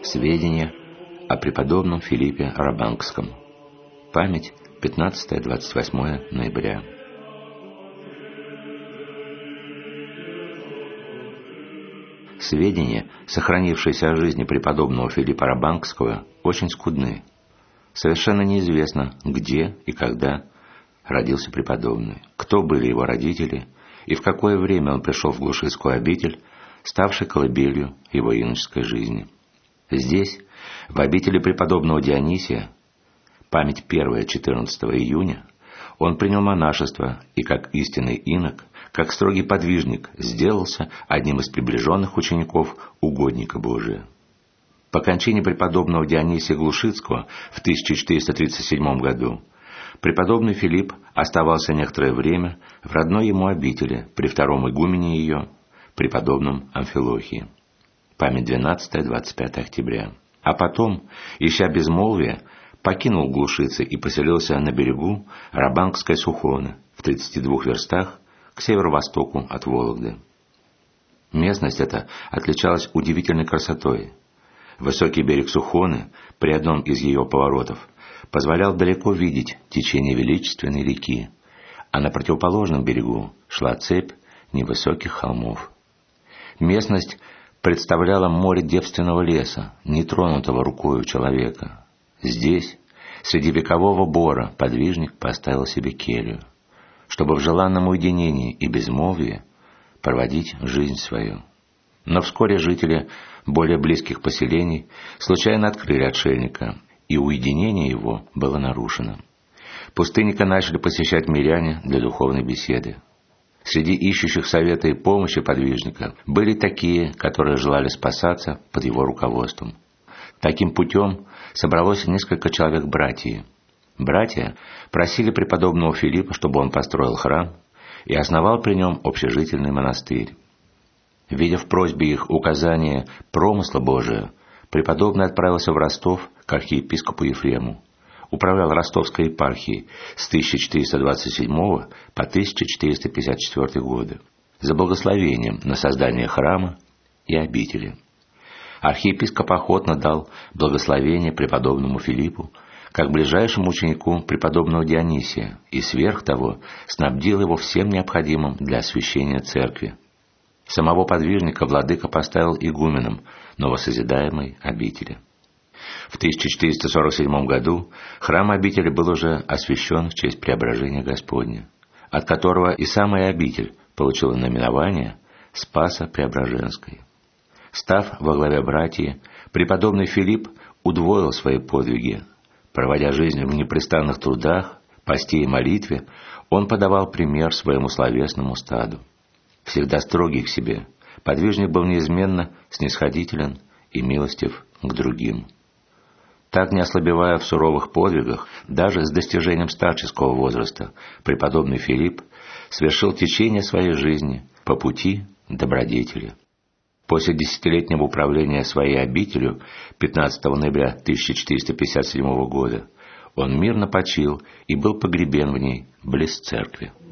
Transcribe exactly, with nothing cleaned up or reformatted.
Сведения о преподобном Филиппе Рабангском. Память пятнадцатое — двадцать восьмое ноября. Сведения, сохранившиеся о жизни преподобного Филиппа Рабангского, очень скудны. Совершенно неизвестно, где и когда родился преподобный, кто были его родители и в какое время он пришел в Глушицкую обитель, ставшей колыбелью его иноческой жизни. Здесь, в обители преподобного Дионисия, память первое — четырнадцатого июня, он принял монашество и, как истинный инок, как строгий подвижник, сделался одним из приближенных учеников угодника Божия. По кончине преподобного Дионисия Глушицкого в тысяча четыреста тридцать седьмом году преподобный Филипп оставался некоторое время в родной ему обители при втором игумене ее, преподобном Амфилохии. Память двенадцатое — двадцать пятое октября. А потом, ища безмолвия, покинул Глушицы и поселился на берегу Рабангской Сухоны в тридцати двух верстах к северо-востоку от Вологды. Местность эта отличалась удивительной красотой. Высокий берег Сухоны при одном из ее поворотов позволял далеко видеть течение величественной реки, а на противоположном берегу шла цепь невысоких холмов. Местность представляла море девственного леса, нетронутого рукою человека. Здесь, среди векового бора, подвижник поставил себе келью, чтобы в желанном уединении и безмолвии проводить жизнь свою. Но вскоре жители более близких поселений случайно открыли отшельника, и уединение его было нарушено. Пустынника начали посещать миряне для духовной беседы. Среди ищущих совета и помощи подвижника были такие, которые желали спасаться под его руководством. Таким путем собралось несколько человек братьев. Братья просили преподобного Филиппа, чтобы он построил храм и основал при нем общежительный монастырь. Видя в просьбе их указание промысла Божия, преподобный отправился в Ростов к архиепископу Ефрему. Управлял Ростовской епархией с тысяча четыреста двадцать седьмого по тысяча четыреста пятьдесят четвёртый годы за благословением на создание храма и обители. Архиепископ охотно дал благословение преподобному Филиппу как ближайшему ученику преподобного Дионисия и сверх того снабдил его всем необходимым для освящения церкви. Самого подвижника владыка поставил игуменом новосозидаемой обители. В тысяча четыреста сорок седьмом году храм обители был уже освящен в честь Преображения Господня, от которого и самая обитель получила наименование Спаса Преображенской. Став во главе братьев, преподобный Филипп удвоил свои подвиги. Проводя жизнь в непрестанных трудах, посте и молитве, он подавал пример своему словесному стаду. Всегда строгий к себе, подвижник был неизменно снисходителен и милостив к другим. Так, не ослабевая в суровых подвигах, даже с достижением старческого возраста, преподобный Филипп совершил течение своей жизни по пути добродетели. После десятилетнего управления своей обителью пятнадцатого ноября тысяча четыреста пятьдесят седьмого года он мирно почил и был погребен в ней близ церкви.